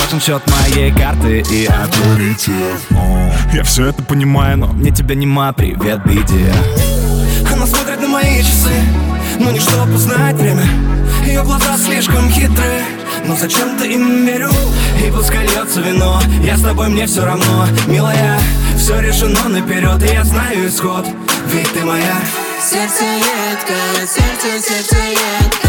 важен счет моей карты и авторитет. Я все это понимаю, но мне тебя нема, привет, беде. Она смотрит на мои часы, но не чтоб узнать время. Ее глаза слишком хитрые, но зачем-то им верю. И пускай льется вино, я с тобой, мне все равно. Милая, все решено наперед, и я знаю исход, ведь ты моя. Сердце едко, сердце едко.